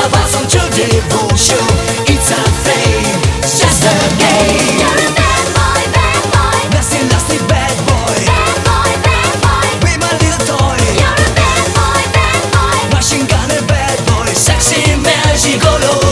love awesome to devotion. It's a thing, it's just a game. You're a bad boy, bad boy. Nasty, nasty bad boy. Bad boy, bad boy. Be my little toy. You're a bad boy, bad boy. Machine gun and bad boy. Sexy magic, oh,